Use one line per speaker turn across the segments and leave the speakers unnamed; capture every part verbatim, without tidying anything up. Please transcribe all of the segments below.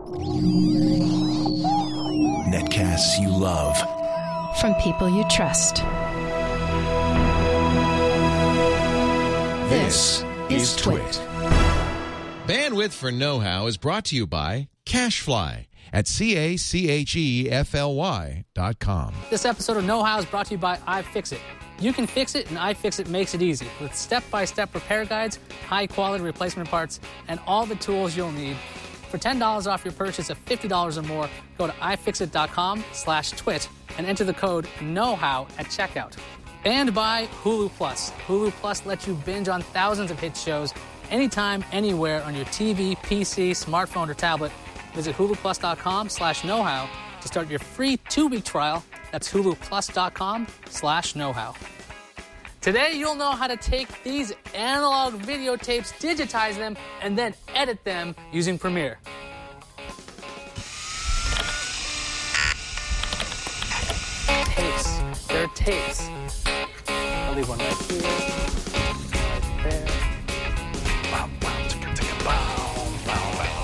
Netcasts you love.
From people you trust.
This, this is Twit.
Bandwidth for Know-How is brought to you by CacheFly at C A C H E F L Y dot com.
This episode of Know-How is brought to you by iFixit. You can fix it, and iFixit makes it easy with step-by-step repair guides, high-quality replacement parts, and all the tools you'll need. For ten dollars off your purchase of fifty dollars or more, go to ifixit.com slash twit and enter the code KNOWHOW at checkout. And by Hulu Plus. Hulu Plus lets you binge on thousands of hit shows anytime, anywhere on your T V, P C, smartphone, or tablet. Visit huluplus.com slash knowhow to start your free two-week trial. That's huluplus.com slash knowhow. Today, you'll know how to take these analog videotapes, digitize them, and then edit them using Premiere. Tapes. They're tapes. I'll leave one right here. Right there. Bow, bow, ticka, ticka, bow, bow, bow.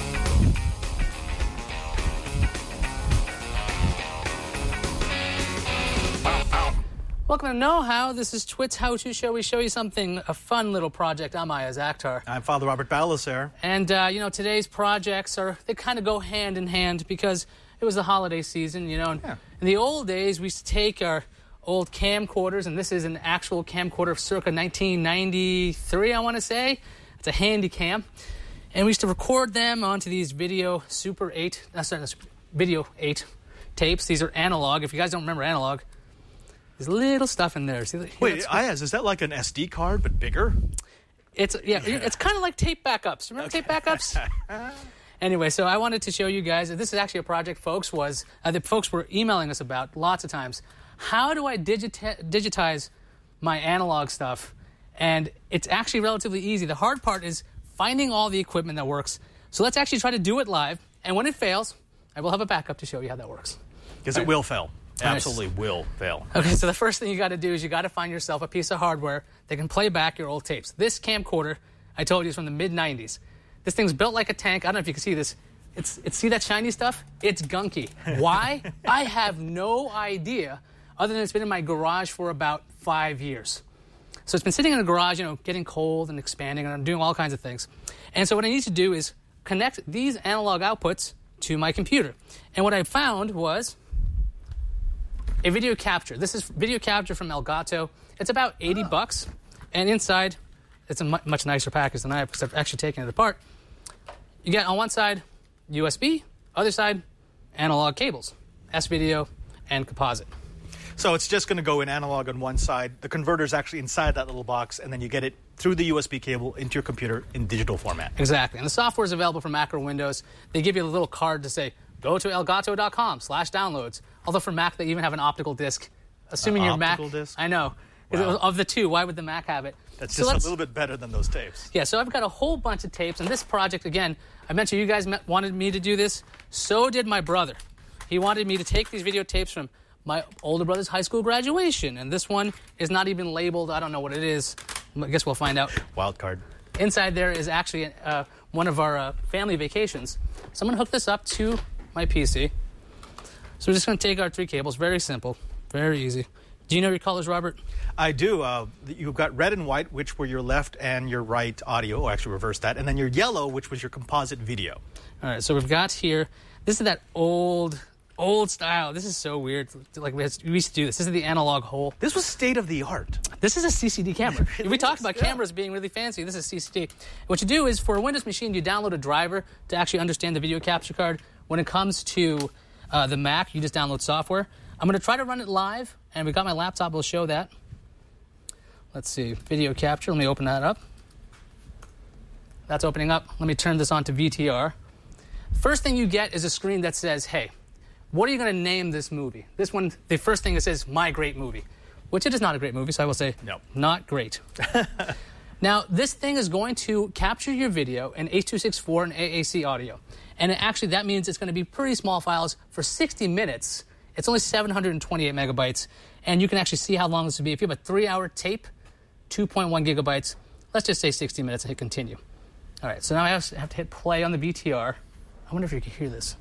Welcome to Know-How. This is Twit's how-to show. We show you something, a fun little project. I'm Ayaz Akhtar.
I'm Father Robert Balaser.
And, uh, you know, today's projects are, they kind of go hand in hand because it was the holiday season, you know. And
yeah.
In the old days, we used to take our old camcorders, and this is an actual camcorder circa nineteen ninety-three, I want to say. It's a handy cam. And we used to record them onto these video Super eight, uh, sorry, Video eight tapes. These are analog. If you guys don't remember analog, there's little stuff in there. See,
Wait, Ayaz, is that like an S D card but bigger?
It's yeah, yeah. It's kind of like tape backups. Remember okay. tape backups? Anyway, so I wanted to show you guys. This is actually a project folks was uh, that folks were emailing us about lots of times. How do I digita- digitize my analog stuff? And it's actually relatively easy. The hard part is finding all the equipment that works. So let's actually try to do it live. And when it fails, I will have a backup to show you how that works.
Because it right. will fail. Absolutely nice. Will fail.
Okay, so the first thing you got to do is you got to find yourself a piece of hardware that can play back your old tapes. This camcorder, I told you, is from the mid nineties. This thing's built like a tank. I don't know if you can see this. It's, it's see that shiny stuff? It's gunky. Why? I have no idea, other than it's been in my garage for about five years. So it's been sitting in the garage, you know, getting cold and expanding, and I'm doing all kinds of things. And so what I need to do is connect these analog outputs to my computer. And what I found was a video capture. This is video capture from Elgato. It's about eighty bucks, and inside, it's a mu- much nicer package than I have because I've actually taken it apart. You get on one side U S B, other side analog cables, S-video, and composite.
So it's just going to go in analog on one side. The converter's actually inside that little box, and then you get it through the U S B cable into your computer in digital format.
Exactly. And the software is available for Mac or Windows. They give you a little card to say, go to elgato.com slash downloads. Although for Mac, they even have an optical disc. Assuming
uh,
your Mac...
Optical disc?
I know. Wow. Of the two, why would the Mac have it?
That's
so
just a little bit better than those tapes.
Yeah, so I've got a whole bunch of tapes. And this project, again, I mentioned you guys met, wanted me to do this. So did my brother. He wanted me to take these videotapes from my older brother's high school graduation. And this one is not even labeled. I don't know what it is. I guess we'll find out.
Wild card.
Inside there is actually uh, one of our uh, family vacations. So I'm going to hook this up to my P C. So we're just going to take our three cables. Very simple. Very easy. Do you know your colors, Robert?
I do. Uh, you've got red and white, which were your left and your right audio, or actually reverse that, and then your yellow, which was your composite video.
All right, so we've got here, this is that old, old style. This is so weird. Like we used to do this. This is the analog hole.
This was state of the art.
This is a C C D camera.
Really
we talked
is,
about
yeah.
cameras being really fancy. This is C C D. What you do is, for a Windows machine, you download a driver to actually understand the video capture card. When it comes to uh, the Mac, you just download software. I'm going to try to run it live, and we've got my laptop. We'll show that. Let's see. Video capture. Let me open that up. That's opening up. Let me turn this on to V T R. First thing you get is a screen that says, hey, what are you going to name this movie? This one, the first thing it says, my great movie, which it is not a great movie, so I will say
no,
not great. Now, this thing is going to capture your video in H two sixty-four and A A C audio. And it actually, that means it's going to be pretty small files for sixty minutes. It's only seven hundred twenty-eight megabytes. And you can actually see how long this would be. If you have a three-hour tape, two point one gigabytes, let's just say sixty minutes and hit continue. All right, so now I have to hit play on the V T R. I wonder if you can hear this.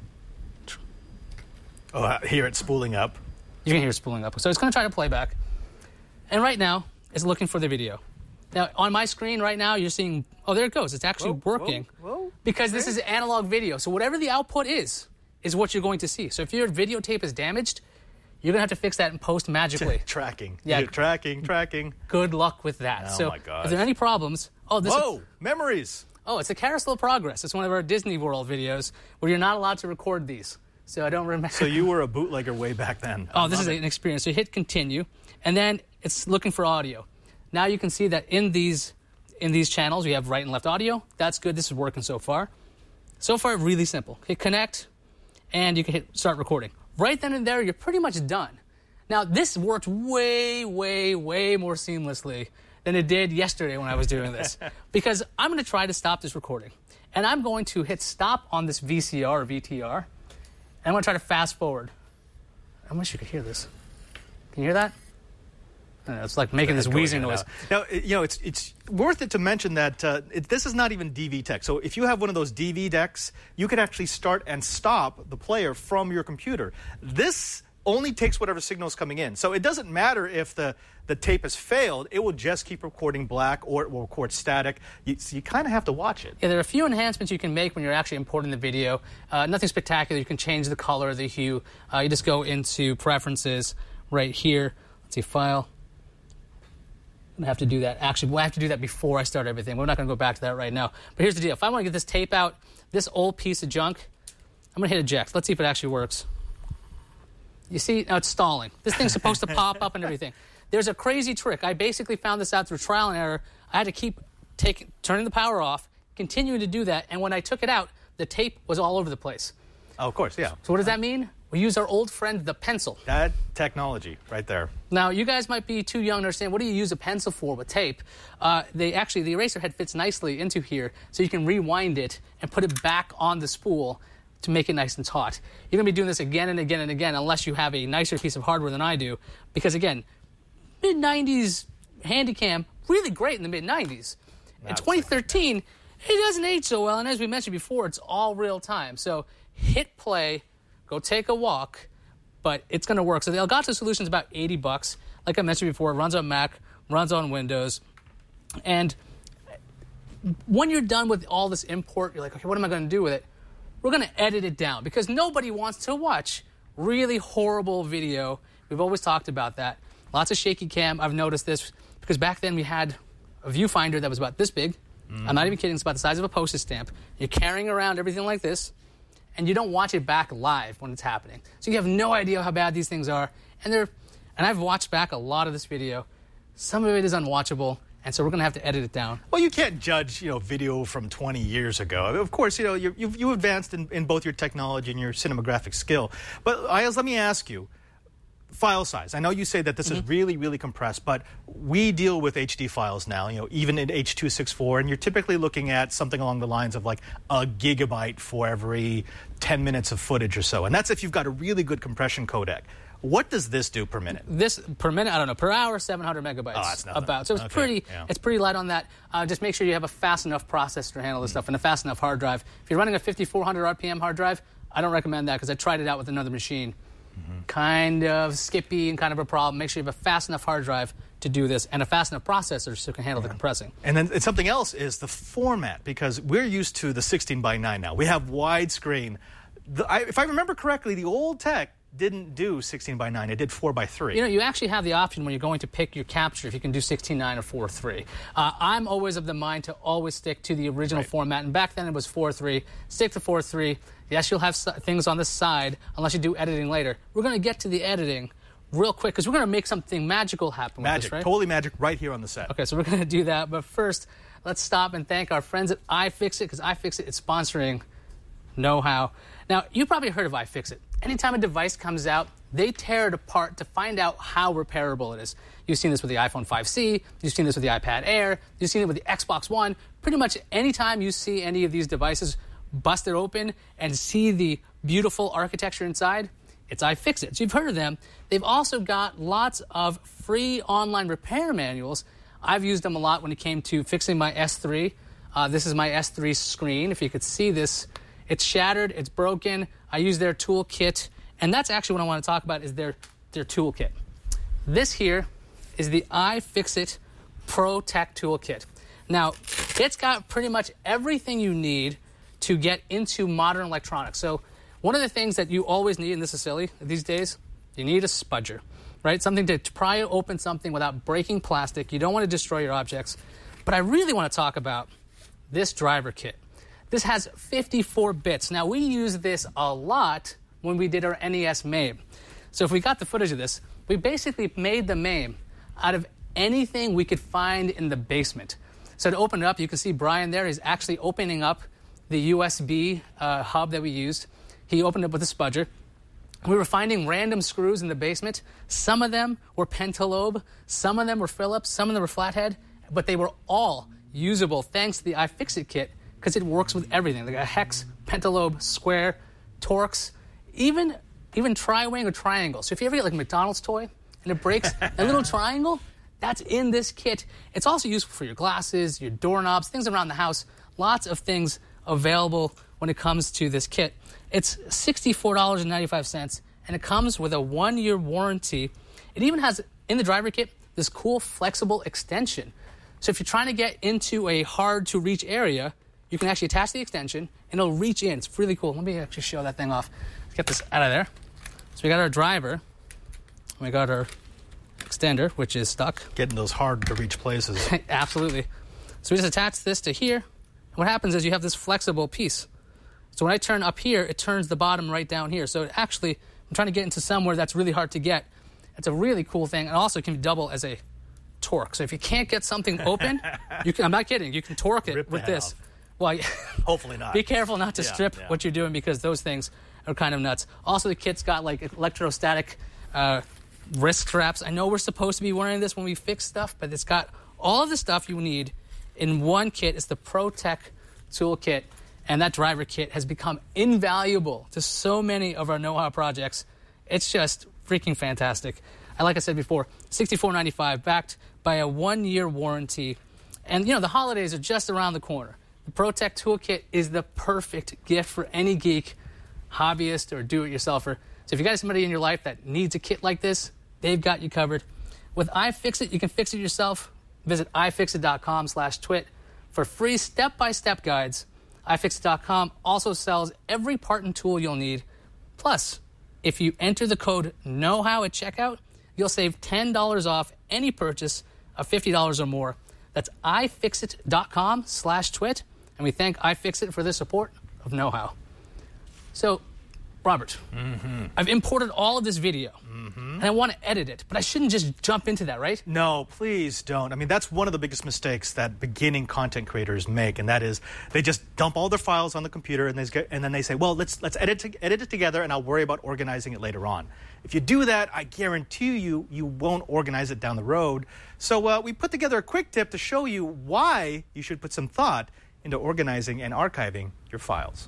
Oh, I hear it spooling up.
You can hear it spooling up. So it's going to try to play back. And right now, it's looking for the video. Now, on my screen right now, you're seeing, oh, there it goes. It's actually
Whoa,
working.
whoa, whoa.
Because this is analog video. So whatever the output is, is what you're going to see. So if your videotape is damaged, you're going to have to fix that in post magically.
Tracking.
Yeah.
You're tracking, tracking.
Good luck with that.
Oh,
so
my gosh.
if there are any problems, oh, this
Whoa,
is,
memories.
oh, it's a Carousel of Progress. It's one of our Disney World videos where you're not allowed to record these. So I don't remember.
So you were a bootlegger way back then.
Oh, this
Love
is
it.
an experience. So you hit continue, and then it's looking for audio. Now you can see that in these in these channels, we have right and left audio. That's good. This is working so far. So far, really simple. Hit connect, and you can hit start recording. Right then and there, you're pretty much done. Now, this worked way, way, way more seamlessly than it did yesterday when I was doing this. Because I'm going to try to stop this recording. And I'm going to hit stop on this V C R or V T R. And I'm going to try to fast forward. I wish you could hear this. Can you hear that? I don't know, it's like making this wheezing noise.
Now, it- you know, it's it's worth it to mention that uh, it, this is not even D V tech. So if you have one of those D V decks, you can actually start and stop the player from your computer. This only takes whatever signal is coming in. So it doesn't matter if the, the tape has failed. It will just keep recording black or it will record static. You, so you kind of have to watch it.
Yeah, there are a few enhancements you can make when you're actually importing the video. Uh, nothing spectacular. You can change the color, the hue. Uh, you just go into preferences right here. Let's see, file. I'm going to have to do that. Actually, we'll have to do that before I start everything. We're not going to go back to that right now. But here's the deal. If I want to get this tape out, this old piece of junk, I'm going to hit eject. Let's see if it actually works. You see, now it's stalling. This thing's supposed to pop up and everything. There's a crazy trick. I basically found this out through trial and error. I had to keep taking, turning the power off, continuing to do that, and when I took it out, the tape was all over the place.
Oh, of course, yeah.
So what does that mean? We use our old friend, the pencil.
That technology right there.
Now, you guys might be too young to understand, what do you use a pencil for with tape? Uh, they actually, the eraser head fits nicely into here, so you can rewind it and put it back on the spool to make it nice and taut. You're going to be doing this again and again and again unless you have a nicer piece of hardware than I do. Because, again, mid nineties Handycam, really great in the mid nineties. In twenty thirteen, it doesn't age so well, and as we mentioned before, it's all real time. So hit play, go take a walk, but it's going to work. So the Elgato solution is about eighty bucks. Like I mentioned before, it runs on Mac, runs on Windows. And when you're done with all this import, you're like, okay, what am I going to do with it? We're going to edit it down because nobody wants to watch really horrible video. We've always talked about that. Lots of shaky cam. I've noticed this because back then we had a viewfinder that was about this big. Mm. I'm not even kidding. It's about the size of a postage stamp. You're carrying around everything like this, and you don't watch it back live when it's happening. So you have no idea how bad these things are. And they're, and I've watched back a lot of this video. Some of it is unwatchable. And so we're going to have to edit it down.
Well, you can't judge, you know, video from twenty years ago. I mean, of course, you know, you you've, you advanced in, in both your technology and your cinematographic skill. But Ayaz, let me ask you, file size. I know you say that this mm-hmm. is really, really compressed, but we deal with H D files now, you know, even in H two sixty-four, and you're typically looking at something along the lines of like a gigabyte for every ten minutes of footage or so. And that's if you've got a really good compression codec. What does this do per minute?
This per minute, I don't know, per hour, seven hundred megabytes.
Oh, that's nothing.
About. So it's
okay.
pretty,
yeah.
it's pretty light on that. Uh, just make sure you have a fast enough processor to handle this mm. stuff and a fast enough hard drive. If you're running a fifty-four hundred R P M hard drive, I don't recommend that because I tried it out with another machine. Mm-hmm. Kind of skippy and kind of a problem. Make sure you have a fast enough hard drive to do this and a fast enough processor so it can handle yeah. the compressing.
And then and something else is the format, because we're used to the sixteen by nine now. We have widescreen. The, I, if I remember correctly, the old tech didn't do sixteen by nine. It did four by three.
You know, you actually have the option when you're going to pick your capture if you can do sixteen nine or four three. Uh, I'm always of the mind to always stick to the original right. format, and back then it was four three. Stick to four three. Yes, you'll have things on the side unless you do editing later. We're going to get to the editing real quick because we're going to make something magical happen
magic,
with this, right?
Totally magic right here on the set.
Okay, so we're going to do that. But first, let's stop and thank our friends at iFixit because iFixit is sponsoring Know How. Now, you probably heard of iFixit. Anytime a device comes out, they tear it apart to find out how repairable it is. You've seen this with the iPhone five C. You've seen this with the iPad Air. You've seen it with the Xbox One. Pretty much anytime you see any of these devices busted open and see the beautiful architecture inside, it's iFixit. So you've heard of them. They've also got lots of free online repair manuals. I've used them a lot when it came to fixing my S three. Uh, this is my S three screen. If you could see this, It's shattered. It's broken. I use their toolkit. And that's actually what I want to talk about is their, their toolkit. This here is the iFixit Pro Tech Toolkit. Now, it's got pretty much everything you need to get into modern electronics. So one of the things that you always need, and this is silly these days, you need a spudger, right? Something to pry open something without breaking plastic. You don't want to destroy your objects. But I really want to talk about this driver kit. This has fifty-four bits. Now, we use this a lot when we did our N E S MAME. So if we got the footage of this, we basically made the MAME out of anything we could find in the basement. So to open it up, you can see Brian there. He's actually opening up the U S B uh, hub that we used. He opened it with a spudger. We were finding random screws in the basement. Some of them were Pentalobe, some of them were Phillips, some of them were flathead, but they were all usable thanks to the iFixit kit because it works with everything. Like a hex, Pentalobe, square, Torx, even even tri-wing or triangle. So if you ever get like a McDonald's toy and it breaks, a little triangle, that's in this kit. It's also useful for your glasses, your doorknobs, things around the house. Lots of things available when it comes to this kit. It's sixty-four dollars and ninety-five cents, and it comes with a one-year warranty. It even has, in the driver kit, this cool flexible extension. So if you're trying to get into a hard-to-reach area, you can actually attach the extension, and it'll reach in. It's really cool. Let me actually show that thing off. Let's get this out of there. So we got our driver. We got our extender, which is stuck.
Getting those hard-to-reach places.
Absolutely. So we just attach this to here. And what happens is you have this flexible piece. So when I turn up here, it turns the bottom right down here. So it actually, I'm trying to get into somewhere that's really hard to get. It's a really cool thing. And also can double as a torque. So if you can't get something open, you can, I'm not kidding, you can torque it
Rip
with
the head
this.
off.
Well,
Hopefully not.
Be careful not to
Yeah,
strip
yeah.
what you're doing because those things are kind of nuts. Also, the kit's got like electrostatic uh, wrist straps. I know we're supposed to be wearing this when we fix stuff, but it's got all of the stuff you need in one kit. It's the Pro Tech Toolkit, and that driver kit has become invaluable to so many of our know-how projects. It's just freaking fantastic. And like I said before, sixty-four ninety-five, backed by a one-year warranty. And, you know, the holidays are just around the corner. The Pro Tech Toolkit is the perfect gift for any geek, hobbyist, or do-it-yourselfer. So if you got somebody in your life that needs a kit like this, they've got you covered. With iFixit, you can fix it yourself. Visit ifixit.com slash twit for free step-by-step guides. ifixit dot com also sells every part and tool you'll need. Plus, if you enter the code KNOWHOW at checkout, you'll save ten dollars off any purchase of fifty dollars or more. That's ifixit.com slash twit. And we thank iFixit for the support of Know-How. So, Robert, mm-hmm. I've imported all of this video, mm-hmm. and I want to edit it, but I shouldn't just jump into that, right?
No, please don't. I mean, that's one of the biggest mistakes that beginning content creators make, and that is they just dump all their files on the computer, and, they get, and then they say, well, let's let's edit, to, edit it together, and I'll worry about organizing it later on. If you do that, I guarantee you, you won't organize it down the road. So uh, we put together a quick tip to show you why you should put some thought into organizing and archiving your files.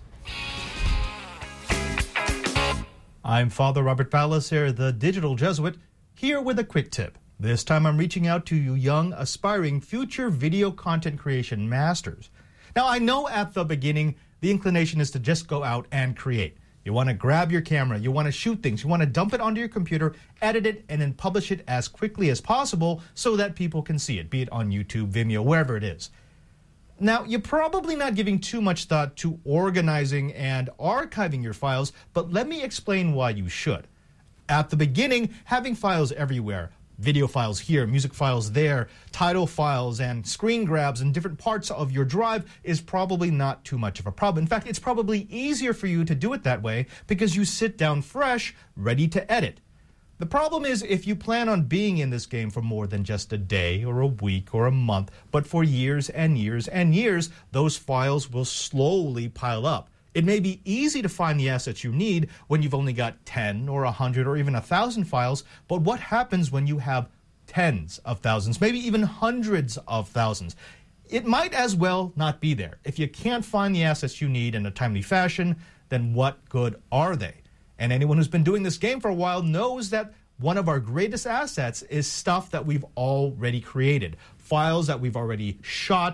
I'm Father Robert Palliser, the Digital Jesuit, here with a quick tip. This time I'm reaching out to you young, aspiring, future video content creation masters. Now, I know at the beginning, the inclination is to just go out and create. You want to grab your camera, you want to shoot things, you want to dump it onto your computer, edit it, and then publish it as quickly as possible so that people can see it, be it on YouTube, Vimeo, wherever it is. Now, you're probably not giving too much thought to organizing and archiving your files, but let me explain why you should. At the beginning, having files everywhere, video files here, music files there, title files, and screen grabs in different parts of your drive is probably not too much of a problem. In fact, it's probably easier for you to do it that way because you sit down fresh, ready to edit. The problem is if you plan on being in this game for more than just a day or a week or a month, but for years and years and years, those files will slowly pile up. It may be easy to find the assets you need when you've only got ten or one hundred or even one thousand files, but what happens when you have tens of thousands, maybe even hundreds of thousands? It might as well not be there. If you can't find the assets you need in a timely fashion, then what good are they? And anyone who's been doing this game for a while knows that one of our greatest assets is stuff that we've already created, files that we've already shot,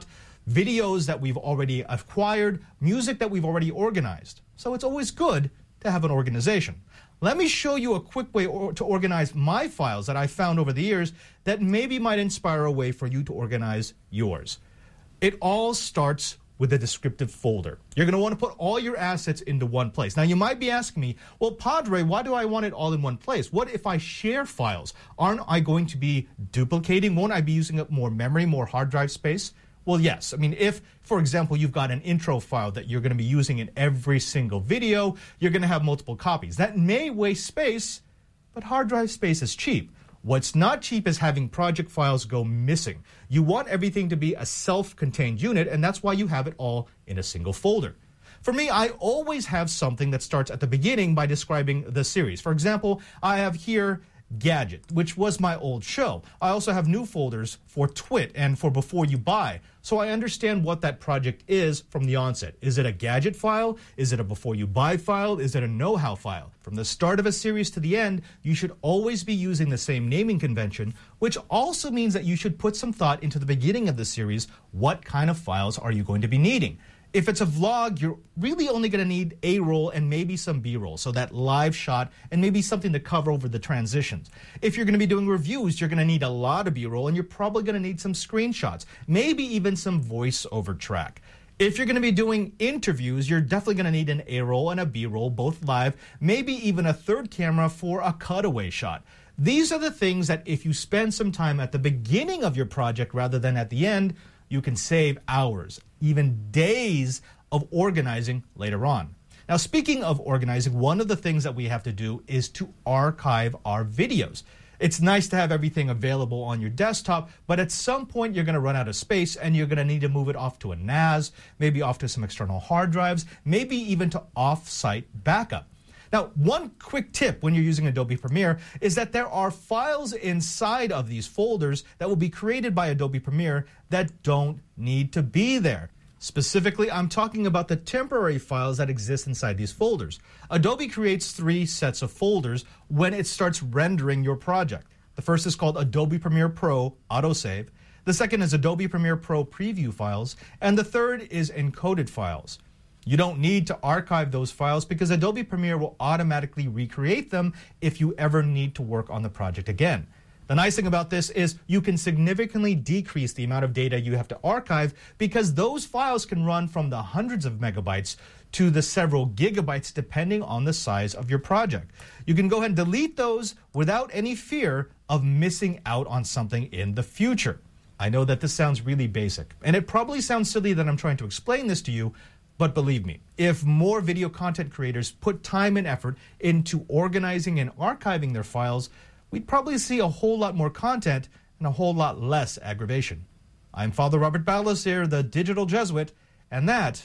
videos that we've already acquired, music that we've already organized. So it's always good to have an organization. Let me show you a quick way or to organize my files that I found over the years that maybe might inspire a way for you to organize yours. It all starts with a descriptive folder. You're going to want to put all your assets into one place. Now, you might be asking me, well, Padre, why do I want it all in one place? What if I share files? Aren't I going to be duplicating? Won't I be using up more memory, more hard drive space? Well, yes. I mean, if, for example, you've got an intro file that you're going to be using in every single video, you're going to have multiple copies. That may waste space, but hard drive space is cheap. What's not cheap is having project files go missing. You want everything to be a self-contained unit, and that's why you have it all in a single folder. For me, I always have something that starts at the beginning by describing the series. For example, I have here Gadget, which was my old show. I also have new folders for Twit and for Before You Buy, so I understand what that project is from the onset. Is it a Gadget file? Is it a Before You Buy file? Is it a know-how file? From the start of a series to the end, you should always be using the same naming convention, which also means that you should put some thought into the beginning of the series. What kind of files are you going to be needing? If it's a vlog, you're really only going to need A-roll and maybe some B-roll, so that live shot and maybe something to cover over the transitions. If you're going to be doing reviews, you're going to need a lot of B-roll and you're probably going to need some screenshots, maybe even some voiceover track. If you're going to be doing interviews, you're definitely going to need an A-roll and a B-roll, both live, maybe even a third camera for a cutaway shot. These are the things that if you spend some time at the beginning of your project rather than at the end, you can save hours, even days of organizing later on. Now, speaking of organizing, one of the things that we have to do is to archive our videos. It's nice to have everything available on your desktop, but at some point you're going to run out of space and you're going to need to move it off to a N A S, maybe off to some external hard drives, maybe even to off-site backup. Now, one quick tip when you're using Adobe Premiere is that there are files inside of these folders that will be created by Adobe Premiere that don't need to be there. Specifically, I'm talking about the temporary files that exist inside these folders. Adobe creates three sets of folders when it starts rendering your project. The first is called Adobe Premiere Pro Autosave. The second is Adobe Premiere Pro Preview Files. And the third is Encoded Files. You don't need to archive those files because Adobe Premiere will automatically recreate them if you ever need to work on the project again. The nice thing about this is you can significantly decrease the amount of data you have to archive because those files can run from the hundreds of megabytes to the several gigabytes depending on the size of your project. You can go ahead and delete those without any fear of missing out on something in the future. I know that this sounds really basic, and it probably sounds silly that I'm trying to explain this to you, but believe me, if more video content creators put time and effort into organizing and archiving their files, we'd probably see a whole lot more content and a whole lot less aggravation. I'm Father Robert Baldassare, the Digital Jesuit, and that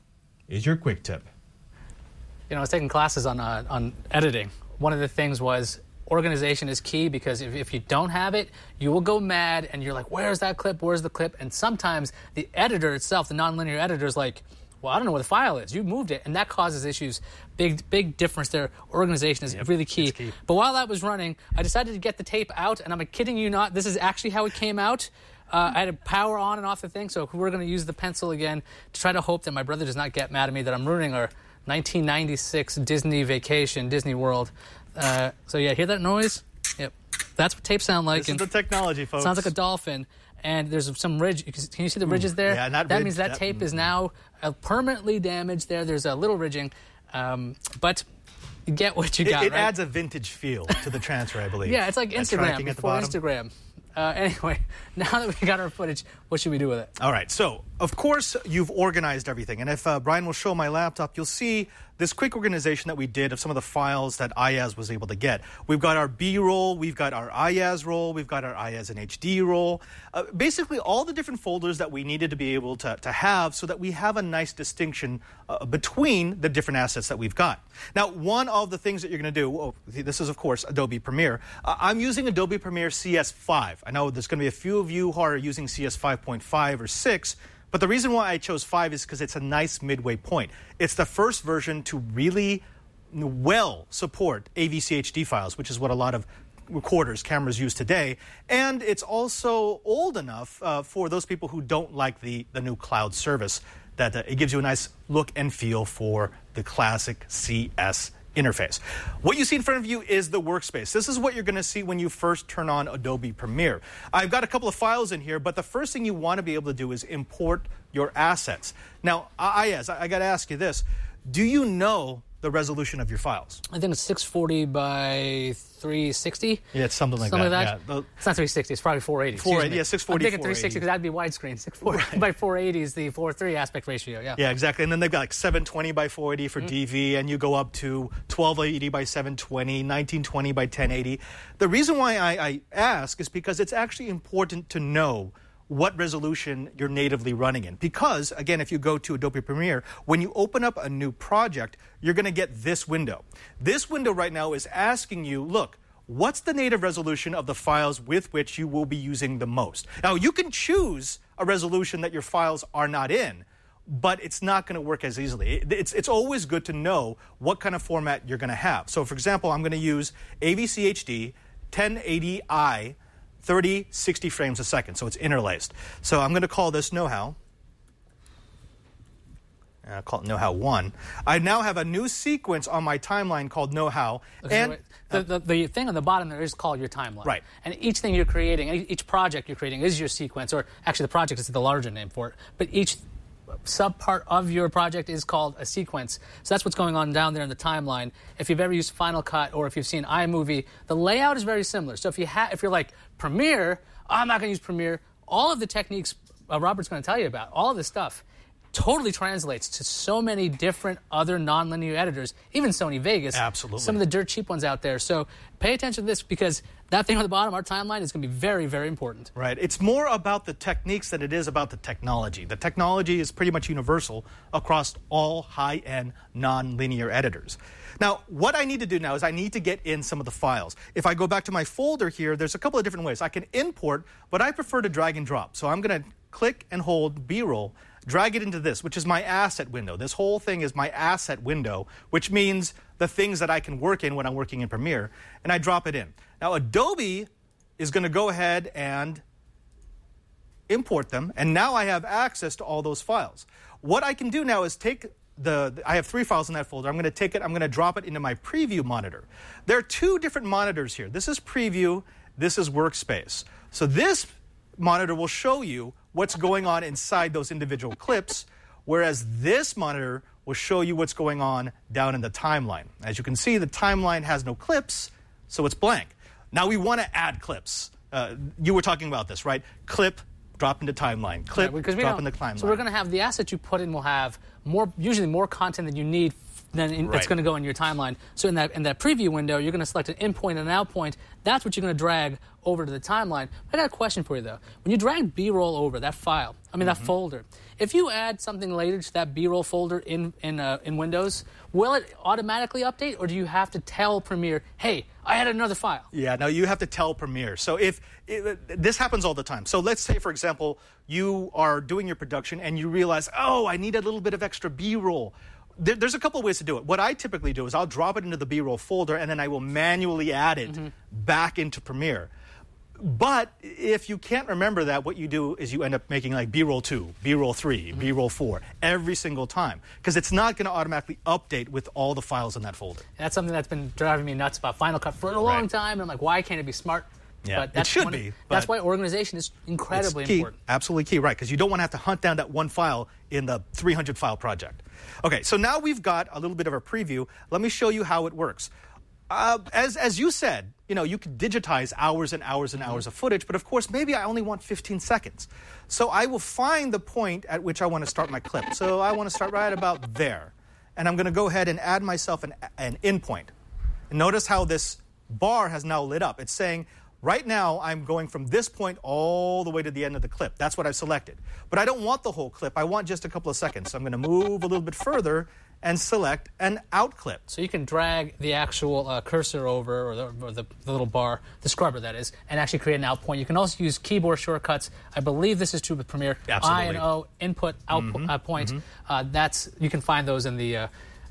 is your quick tip.
You know, I was taking classes on, uh, on editing. One of the things was organization is key because if, if you don't have it, you will go mad and you're like, where's that clip? Where's the clip? And sometimes the editor itself, the nonlinear editor, is like, well, I don't know where the file is. You moved it, and that causes issues. Big, big difference there. Organization is
yep,
really key.
key.
But while that was running, I decided to get the tape out, and I'm kidding you not. This is actually how it came out. Uh, I had to power on and off the thing, so we're going to use the pencil again to try to hope that my brother does not get mad at me that I'm ruining our nineteen ninety-six Disney vacation, Disney World. Uh, so yeah, hear that noise? Yep, that's what tapes sound like.
This is the technology, folks.
Sounds like a dolphin. And there's some ridge. Can you see the ridges there?
Yeah, not
that
ridge,
means that,
that
tape
mm.
is now uh, permanently damaged there. There's a little ridging. Um, but you get what you got,
It, it
right?
adds a vintage feel to the transfer, I believe.
Yeah, it's like
That
Instagram
tracking at the
before
bottom.
Instagram. Uh, anyway, now that we got our footage, what should we do with it?
All right, so of course you've organized everything, and if uh, Brian will show my laptop, you'll see this quick organization that we did of some of the files that Ayaz was able to get. We've got our B-roll, we've got our Ayaz roll, we've got our Ayaz and H D roll, uh, basically all the different folders that we needed to be able to, to have so that we have a nice distinction uh, between the different assets that we've got. Now, one of the things that you're going to do, oh, this is of course Adobe Premiere. Uh, I'm using Adobe Premiere C S five. I know there's going to be a few of you who are using C S five point five or six, but the reason why I chose five is because it's a nice midway point. It's the first version to really well support A V C H D files, which is what a lot of recorders cameras use today, and it's also old enough uh, for those people who don't like the, the new cloud service, that uh, it gives you a nice look and feel for the classic C S interface. What you see in front of you is the workspace. This is what you're going to see when you first turn on Adobe Premiere. I've got a couple of files in here, but the first thing you want to be able to do is import your assets. Now, Ayaz, I, I got to ask you this. Do you know the resolution of your files?
I think it's six forty by three sixty.
Yeah, it's something like
something
that.
Like that.
Yeah.
It's not three sixty. It's probably four eighty.
four eighty, yeah, six forty,
I'm thinking three sixty because that'd be widescreen. six forty right. by four eighty is the four three aspect ratio. Yeah.
Yeah, exactly. And then they've got like seven twenty by four eighty for mm-hmm. D V, and you go up to twelve eighty by seven twenty, nineteen twenty by ten eighty. The reason why I, I ask is because it's actually important to know what resolution you're natively running in. Because, again, if you go to Adobe Premiere, when you open up a new project, you're going to get this window. This window right now is asking you, look, what's the native resolution of the files with which you will be using the most? Now, you can choose a resolution that your files are not in, but it's not going to work as easily. It's, it's always good to know what kind of format you're going to have. So, for example, I'm going to use A V C H D ten eighty i thirty, sixty frames a second, so it's interlaced. So I'm going to call this Know-How. And I'll call it Know-How one. I now have a new sequence on my timeline called Know-How.
Okay,
and
wait. The, the, the thing on the bottom there is called your timeline.
Right.
And each thing you're creating, each project you're creating is your sequence, or actually the project is the larger name for it, but each subpart of your project is called a sequence. So that's what's going on down there in the timeline. If you've ever used Final Cut or if you've seen iMovie, the layout is very similar. So if you ha- if you're like Premiere, oh, I'm not going to use Premiere, all of the techniques uh, Robert's going to tell you about, all of this stuff totally translates to so many different other nonlinear editors, even Sony Vegas.
Absolutely.
Some of the dirt cheap ones out there. So pay attention to this, because that thing on the bottom, our timeline, is going to be very, very important.
Right. It's more about the techniques than it is about the technology. The technology is pretty much universal across all high-end nonlinear editors. Now, what I need to do now is I need to get in some of the files. If I go back to my folder here, there's a couple of different ways. I can import, but I prefer to drag and drop. So I'm going to click and hold B-roll, drag it into this, which is my asset window. This whole thing is my asset window, which means the things that I can work in when I'm working in Premiere, and I drop it in. Now, Adobe is going to go ahead and import them, and now I have access to all those files. What I can do now is take the, I have three files in that folder. I'm going to take it, I'm going to drop it into my preview monitor. There are two different monitors here. This is preview, this is workspace. So this monitor will show you what's going on inside those individual clips, whereas this monitor will show you what's going on down in the timeline. As you can see, the timeline has no clips, so it's blank. Now we want to add clips. Uh, you were talking about this, right? Clip, drop into timeline. Clip,
right,
drop into timeline.
So we're going to have the asset you put in will have more, usually more content than you need then in,
right.
it's going to go in your timeline. So in that in that preview window, you're going to select an in point and an out point. That's what you're going to drag over to the timeline. I got a question for you, though. When you drag B-roll over, that file, I mean, mm-hmm. that folder, if you add something later to that B-roll folder in, in, uh, in Windows, will it automatically update, or do you have to tell Premiere, hey, I added another file?
Yeah, no, you have to tell Premiere. So if it, this happens all the time. So let's say, for example, you are doing your production and you realize, oh, I need a little bit of extra B-roll. There's a couple of ways to do it. What I typically do is I'll drop it into the B-roll folder, and then I will manually add it mm-hmm. back into Premiere. But if you can't remember that, what you do is you end up making like B-roll two, B-roll three, mm-hmm. B-roll four every single time, because it's not going to automatically update with all the files in that folder.
That's something that's been driving me nuts about Final Cut for a long
right.
time. And I'm like, why can't it be smart?
Yeah,
but that's
it should
one,
be.
That's why organization is incredibly
key,
important.
Absolutely key, right, because you don't want to have to hunt down that one file in the three hundred file project. Okay, so now we've got a little bit of a preview. Let me show you how it works. Uh, as, as you said, you know, you could digitize hours and hours and hours of footage, but of course, maybe I only want fifteen seconds. So I will find the point at which I want to start my clip. So I want to start right about there. And I'm going to go ahead and add myself an, an in point. And notice how this bar has now lit up. It's saying, right now, I'm going from this point all the way to the end of the clip. That's what I've selected. But I don't want the whole clip. I want just a couple of seconds. So I'm going to move a little bit further and select an out clip.
So you can drag the actual uh, cursor over, or, the, or the, the little bar, the scrubber that is, and actually create an out point. You can also use keyboard shortcuts. I believe this is true with Premiere.
Absolutely.
I and O, input, output,
mm-hmm.
uh, point.
Mm-hmm.
Uh, that's, you can find those in the... Uh,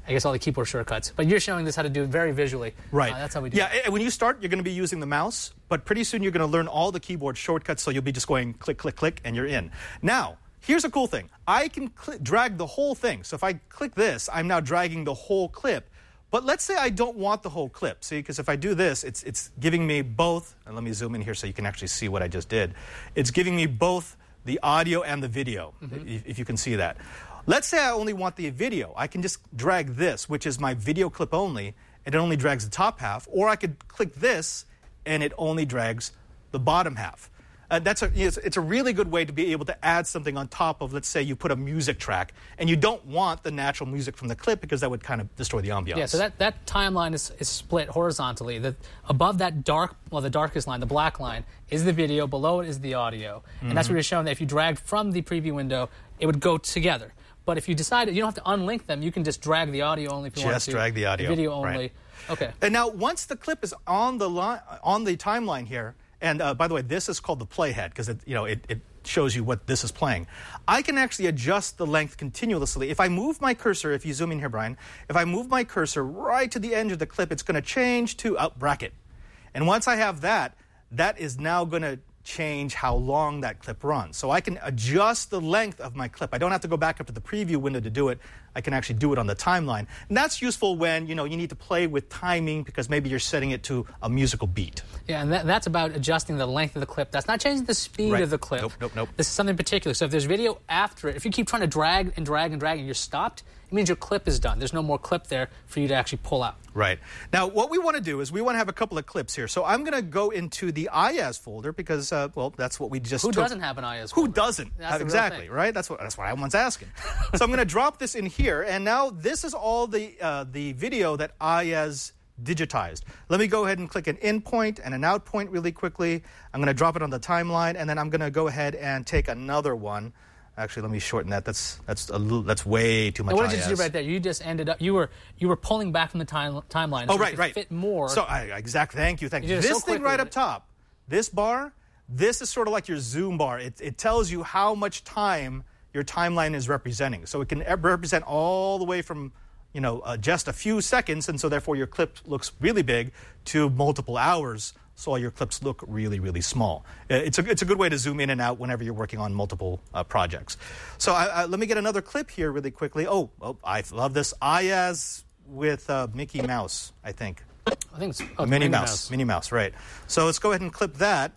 I guess, all the keyboard shortcuts. But you're showing this how to do it very visually.
Right.
Uh, that's how we do
yeah,
it.
Yeah, and when you start, you're going to be using the mouse, but pretty soon you're going to learn all the keyboard shortcuts, so you'll be just going click, click, click, and you're in. Now, here's a cool thing. I can cl- drag the whole thing. So if I click this, I'm now dragging the whole clip. But let's say I don't want the whole clip, see? Because if I do this, it's, it's giving me both, and let me zoom in here so you can actually see what I just did. It's giving me both the audio and the video, mm-hmm. if, if you can see that. Let's say I only want the video. I can just drag this, which is my video clip only, and it only drags the top half. Or I could click this, and it only drags the bottom half. Uh, that's a, it's, it's a really good way to be able to add something on top of, let's say you put a music track, and you don't want the natural music from the clip because that would kind of destroy the ambiance.
Yeah, so that, that timeline is, is split horizontally. The, above that dark, well, the darkest line, the black line, is the video. Below it is the audio. Mm-hmm. And that's where you're showing that if you dragged from the preview window, it would go together. But if you decide, you don't have to unlink them. You can just drag the audio only if you
just
want to.
Just drag the audio.
The video only.
Right.
Okay.
And now, once the clip is on the line, on the timeline here, and uh, by the way, this is called the playhead because it, you know, it, it shows you what this is playing. I can actually adjust the length continuously. If I move my cursor, if you zoom in here, Brian, if I move my cursor right to the end of the clip, it's going to change to uh, bracket. And once I have that, that is now going to change how long that clip runs. So I can adjust the length of my clip. I don't have to go back up to the preview window to do it. I can actually do it on the timeline. And that's useful when, you know, you need to play with timing because maybe you're setting it to a musical beat.
Yeah, and that, that's about adjusting the length of the clip. That's not changing the speed
right.
of the clip.
Nope, nope, nope.
This is something particular. So if there's video after it, if you keep trying to drag and drag and drag and you're stopped, it means your clip is done. There's no more clip there for you to actually pull out.
Right. Now, what we want to do is we want to have a couple of clips here. So I'm going to go into the I A S folder because, uh, well, that's what we just
Who
took.
doesn't have an I A S folder?
Who doesn't?
That's the
exactly,
real thing.
right? That's what that's what everyone's asking. So I'm going to drop this in here, and now this is all the uh, the video that I A S digitized. Let me go ahead and click an in point and an out point really quickly. I'm going to drop it on the timeline, and then I'm going to go ahead and take another one. Actually, let me shorten that. That's that's a little, that's way too much.
And what
I A S.
did you do right there? You just ended up. You were you were pulling back from the time, timeline.
Oh,
so
right,
you could
right.
Fit more.
So I, exactly. Thank you. Thank you.
you.
This
So
thing
quickly.
right up top, this bar, this is sort of like your zoom bar. It it tells you how much time your timeline is representing. So it can represent all the way from, you know, uh, just a few seconds, and so therefore your clip looks really big, to multiple hours, so all your clips look really, really small. Uh, It's a, it's a good way to zoom in and out whenever you're working on multiple uh, projects. So I, I, let me get another clip here really quickly. Oh, oh I love this. I A S with uh, Mickey Mouse, I think.
I think it's oh,
Minnie
Minnie
Mouse.
Mouse.
Minnie Mouse, right. So let's go ahead and clip that.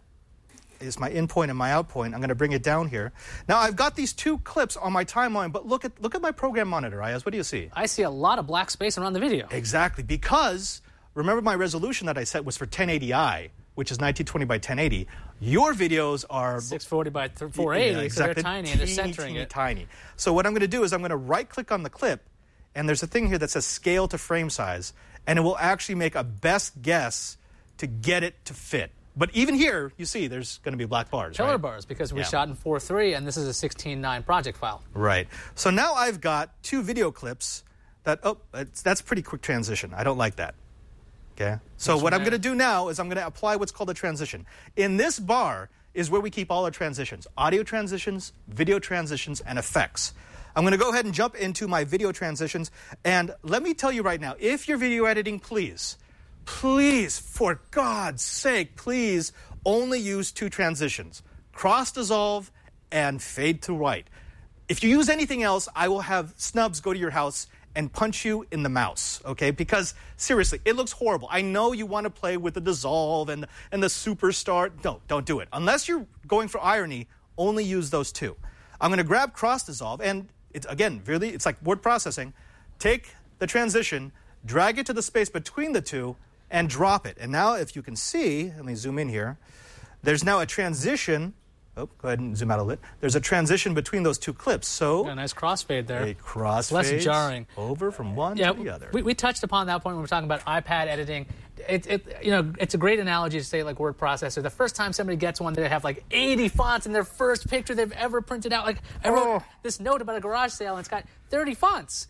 Is my in point and my out point. I'm going to bring it down here. Now, I've got these two clips on my timeline, but look at look at my program monitor, Ayaz. What do you see?
I see a lot of black space around the video.
Exactly, because remember my resolution that I set was for ten eighty i, which is nineteen twenty by ten eighty. Your videos are
six forty by four eighty,
yeah,
so
exactly.
they're tiny and they're
Teeny,
centering
teeny,
it.
Tiny. So what I'm going to do is I'm going to right-click on the clip, and there's a thing here that says Scale to Frame Size, and it will actually make a best guess to get it to fit. But even here, you see, there's going to be black bars,
Pillar
right?
bars, because we
Yeah.
shot in four three, and this is a sixteen nine project file.
Right. So now I've got two video clips that, oh, it's, that's a pretty quick transition. I don't like that. Okay? So what I'm going to do now is I'm going to apply what's called a transition. In this bar is where we keep all our transitions. Audio transitions, video transitions, and effects. I'm going to go ahead and jump into my video transitions. And let me tell you right now, if you're video editing, please, please, for God's sake, please only use two transitions. Cross dissolve and fade to white. If you use anything else, I will have snubs go to your house and punch you in the mouse, okay? Because, seriously, it looks horrible. I know you want to play with the dissolve and, and the superstar. No, don't do it. Unless you're going for irony, only use those two. I'm going to grab cross dissolve, and it's, again, really, it's like word processing. Take the transition, drag it to the space between the two, and drop it. And now, if you can see, let me zoom in here, there's now a transition. Oh, go ahead and zoom out a little bit. There's a transition between those two clips. So
Yeah, nice crossfade there.
a crossfade
Less jarring.
over from one
Yeah,
to the other.
we, we touched upon that point when we were talking about iPad editing. It, it, you know, it's a great analogy to say like word processor. The first time somebody gets one, they have like eighty fonts in their first picture they've ever printed out. Like I wrote
Oh.
this note about a garage sale, and it's got thirty fonts.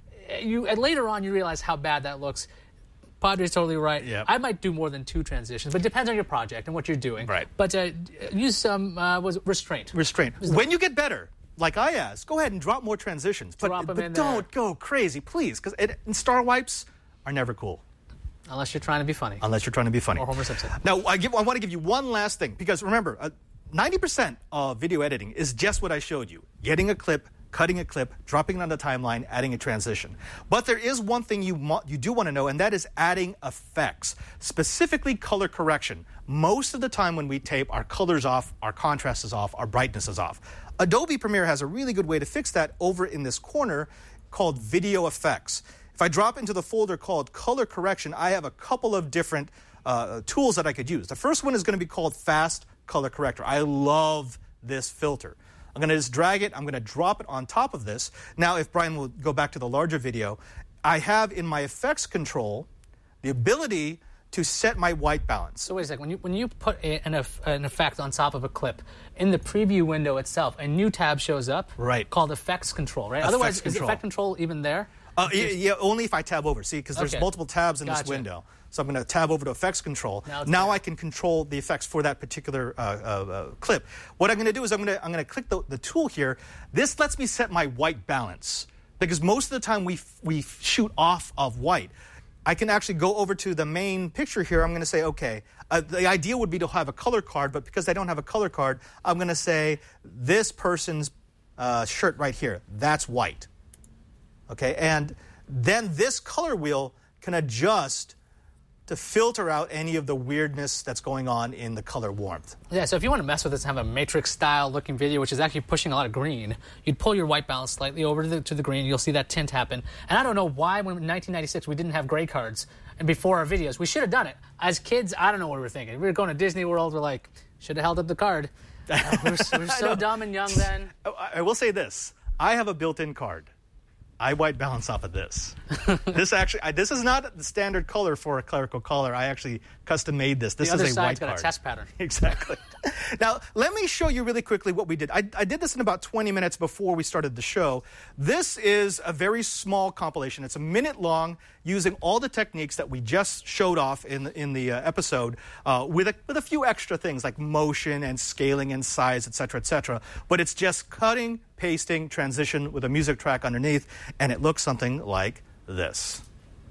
You and later on you realize how bad that looks. Padre's totally right.
Yep.
I might do more than two transitions, but it depends on your project and what you're doing.
Right.
But uh, use some uh, was restraint.
Restraint. When you get better, like I asked, go ahead and drop more transitions. But,
Drop 'em
but
in
don't
there.
go crazy, please, because star wipes are never cool.
Unless you're trying to be funny.
Unless you're trying to be funny.
Or Homer Simpson.
Now, I, give, I want to give you one last thing, because remember, uh, ninety percent of video editing is just what I showed you. Getting a clip, cutting a clip, dropping it on the timeline, adding a transition. But there is one thing you, mo- you do want to know, and that is adding effects, specifically color correction. Most of the time when we tape, our color's off, our contrast is off, our brightness is off. Adobe Premiere has a really good way to fix that over in this corner called Video Effects. If I drop into the folder called Color Correction, I have a couple of different uh, tools that I could use. The first one is going to be called Fast Color Corrector. I love this filter. I'm going to just drag it. I'm going to drop it on top of this. Now, if Brian will go back to the larger video, I have in my effects control the ability to set my white balance.
So wait a second. When you when you put a, an, an effect on top of a clip, in the preview window itself, a new tab shows up.
Right.
Called Effects Control, right?
Effects
Otherwise,
Control.
is Effect Control even there?
Uh, yeah, yeah, only if I tab over. See, because there's
Okay.
multiple tabs in
Gotcha.
this window. So I'm going to tab over to Effects Control.
Now it's
Now
there.
I can control the effects for that particular uh, uh, uh, clip. What I'm going to do is I'm going to I'm going to click the, the tool here. This lets me set my white balance, because most of the time we f- we shoot off of white. I can actually go over to the main picture here. I'm going to say, okay, uh, the idea would be to have a color card, but because I don't have a color card, I'm going to say this person's uh, shirt right here, that's white. Okay, and then this color wheel can adjust to filter out any of the weirdness that's going on in the color warmth.
Yeah, so if you want to mess with this and have a Matrix-style looking video, which is actually pushing a lot of green, you'd pull your white balance slightly over to the, to the green. You'll see that tint happen. And I don't know why when in nineteen ninety-six we didn't have gray cards and before our videos. We should have done it. As kids, I don't know what we were thinking. We were going to Disney World. We're like, should have held up the card. Uh, we, were, we were so dumb and young then.
I, I will say this. I have a built-in card. I white balance off of this. This actually, I, this is not the standard color for a clerical collar. I actually custom made this. This
The other
is a
side's
white
got
card.
a test pattern.
Exactly. Now, let me show you really quickly what we did. I, I did this in about twenty minutes before we started the show. This is a very small compilation. It's a minute long, using all the techniques that we just showed off in the, in the uh, episode, uh, with a, with a few extra things like motion and scaling and size, et cetera, et cetera. But it's just cutting, pasting, transition with a music track underneath, and it looks something like this.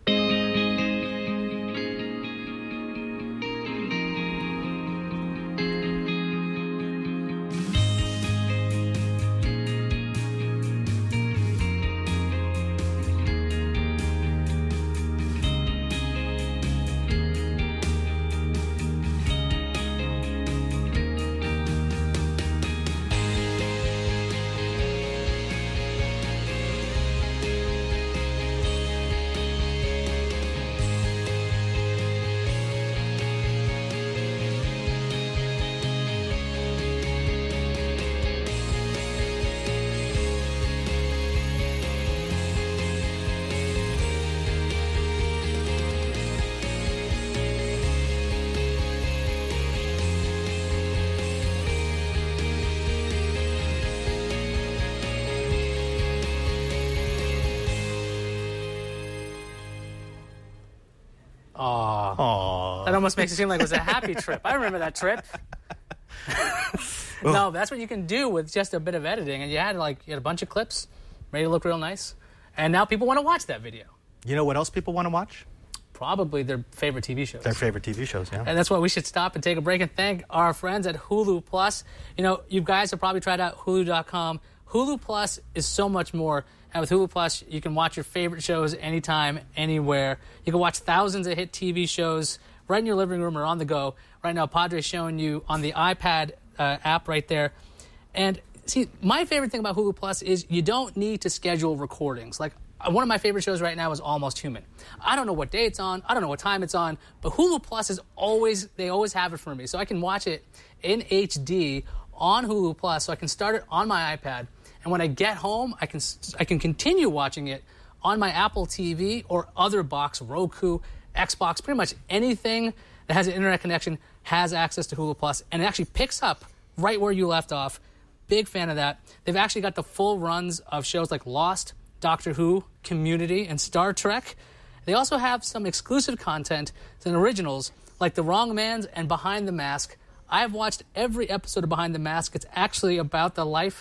Aw.
Aww.
That almost makes it seem like it was a happy trip. I remember that trip. No, that's what you can do with just a bit of editing. And you had like you had a bunch of clips, made it look real nice. And now people want to watch that video.
You know what else people want to watch?
Probably their favorite T V shows.
Their favorite T V shows, yeah.
And that's why we should stop and take a break and thank our friends at Hulu Plus. You know, you guys have probably tried out Hulu dot com. Hulu Plus is so much more. And with Hulu Plus, you can watch your favorite shows anytime, anywhere. You can watch thousands of hit T V shows right in your living room or on the go. Right now, Padre's showing you on the iPad uh, app right there. And see, my favorite thing about Hulu Plus is you don't need to schedule recordings. Like, one of my favorite shows right now is Almost Human. I don't know what day it's on. I don't know what time it's on. But Hulu Plus is always, they always have it for me. So I can watch it in H D on Hulu Plus. So I can start it on my iPad. And when I get home, I can I can continue watching it on my Apple T V or other box, Roku, Xbox, pretty much anything that has an internet connection has access to Hulu Plus, and it actually picks up right where you left off. Big fan of that. They've actually got the full runs of shows like Lost, Doctor Who, Community, and Star Trek. They also have some exclusive content and originals like The Wrong Man's and Behind the Mask. I've watched every episode of Behind the Mask. It's actually about the life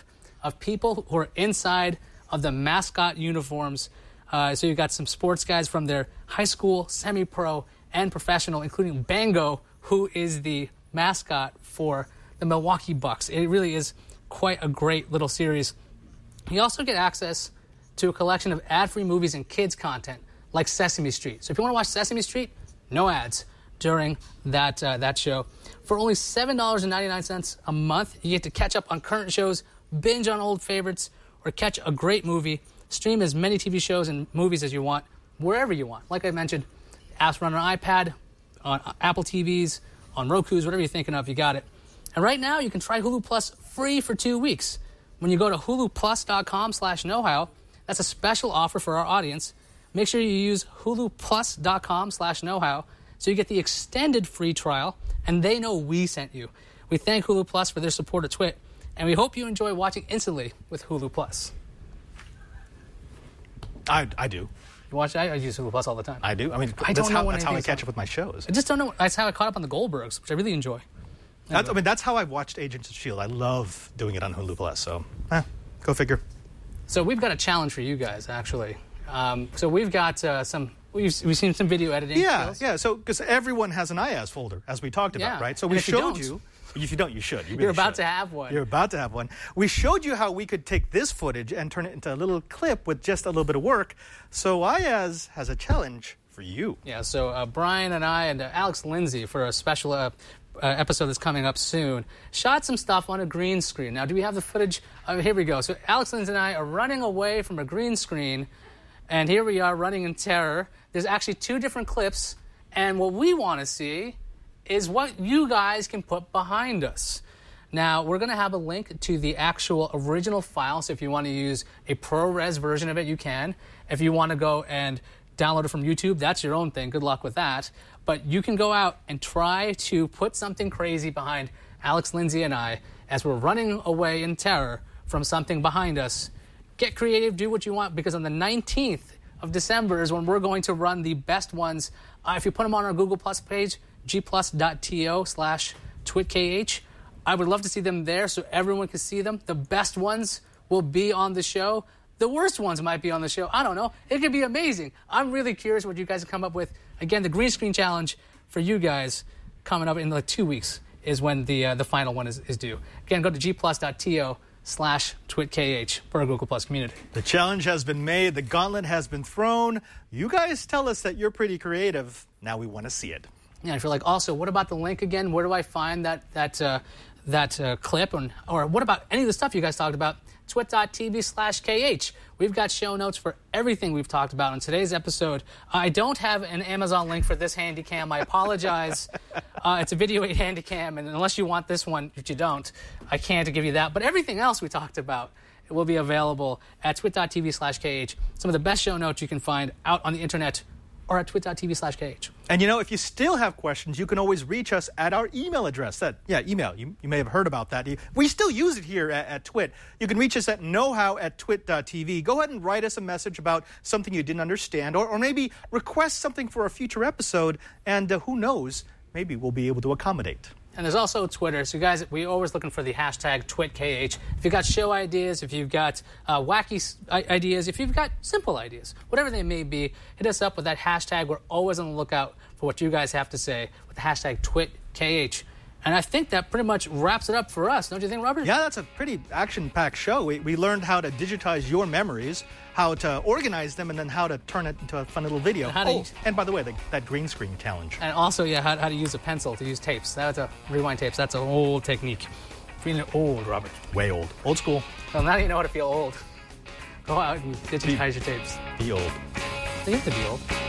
of people who are inside of the mascot uniforms. Uh, so you've got some sports guys from their high school, semi-pro, and professional, including Bango, who is the mascot for the Milwaukee Bucks. It really is quite a great little series. You also get access to a collection of ad-free movies and kids content like Sesame Street. So if you want to watch Sesame Street, no ads during that uh, that show. For only seven dollars and ninety-nine cents a month, you get to catch up on current shows, binge on old favorites, or catch a great movie. Stream as many T V shows and movies as you want, wherever you want. Like I mentioned, apps run on iPad, on Apple T Vs, on Roku's, whatever you're thinking of, you got it. And right now, you can try Hulu Plus free for two weeks. When you go to huluplus.com slash knowhow, that's a special offer for our audience. Make sure you use huluplus.com slash knowhow so you get the extended free trial, and they know we sent you. We thank Hulu Plus for their support of Twit, and we hope you enjoy watching instantly with Hulu Plus.
I, I do.
You watch? I, I use Hulu Plus all the time.
I do. I mean,
I
that's
don't know
how,
when
that's how I
anything's
catch
on.
up with my shows.
I just don't know. That's how I caught up on the Goldbergs, which I really enjoy.
That's, I mean, that's how I watched Agents of S H I E L D. I love doing it on Hulu Plus. So, eh, go figure.
So we've got a challenge for you guys, actually. Um, so we've got uh, some. We've, we've seen some video editing.
Yeah,
skills.
yeah. So, because everyone has an I A S folder, as we talked about,
Yeah.
right? So
And
we
if you
showed
don't-
you. If you don't, you should. You really
You're about
should.
to have one.
You're about to have one. We showed you how we could take this footage and turn it into a little clip with just a little bit of work. So I A S has a challenge for you.
Yeah, so uh, Brian and I and uh, Alex Lindsay, for a special uh, uh, episode that's coming up soon, shot some stuff on a green screen. Now, do we have the footage? Uh, here we go. So Alex Lindsay and I are running away from a green screen, and here we are running in terror. There's actually two different clips, and what we want to see is what you guys can put behind us. Now, we're going to have a link to the actual original file, so if you want to use a ProRes version of it, you can. If you want to go and download it from YouTube, that's your own thing. Good luck with that. But you can go out and try to put something crazy behind Alex Lindsay and I as we're running away in terror from something behind us. Get creative, do what you want, because on the nineteenth of December is when we're going to run the best ones. Uh, if you put them on our Google Plus page, gplus.to slash twitkh. I would love to see them there so everyone can see them. The best ones will be on the show. The worst ones might be on the show. I don't know. It could be amazing. I'm really curious what you guys come up with. Again, the green screen challenge for you guys coming up in like two weeks is when the uh, the final one is, is due. Again, go to gplus.to slash twitkh for our Google Plus community.
The challenge has been made. The gauntlet has been thrown. You guys tell us that you're pretty creative. Now we want to see it.
Yeah, if you're like, also, what about the link again? Where do I find that that uh, that uh, clip? And, or what about any of the stuff you guys talked about? twit.tv slash kh. We've got show notes for everything we've talked about in today's episode. I don't have an Amazon link for this handy cam. I apologize. uh, it's a Video eight handy cam, and unless you want this one, which you don't, I can't give you that. But everything else we talked about, it will be available at twit.tv slash kh. Some of the best show notes you can find out on the internet or at twit.tv slash kh.
And, you know, if you still have questions, you can always reach us at our email address. That, yeah, email. You, you may have heard about that. We still use it here at, at Twit. You can reach us at knowhow at twit.tv. Go ahead and write us a message about something you didn't understand, or, or maybe request something for a future episode, and uh, who knows, maybe we'll be able to accommodate.
And there's also Twitter. So, guys, we're always looking for the hashtag TwitKH. If you've got show ideas, if you've got uh, wacky s- ideas, if you've got simple ideas, whatever they may be, hit us up with that hashtag. We're always on the lookout for what you guys have to say with the hashtag TwitKH. And I think that pretty much wraps it up for us. Don't you think, Robert?
Yeah, that's a pretty action-packed show. We, we learned how to digitize your memories, how to organize them, and then how to turn it into a fun little video.
How to
oh,
use-
and by the way, the, that green screen challenge.
And also, yeah, how, how to use a pencil to use tapes. That's a rewind tapes. That's an old technique. Feeling old, Robert.
Way old. Old school.
Well, now you know how to feel old. Go out and digitize your tapes.
Be old.
You have to be old.